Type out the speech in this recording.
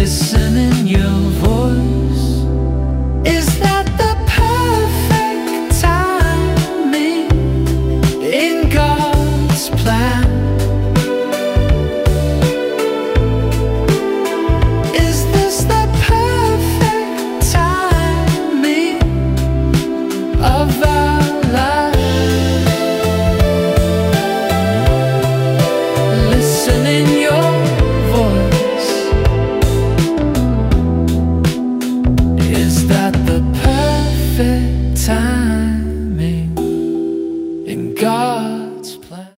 listening your voice. Is that the perfect timing in God's plan? Is this the perfect timing of our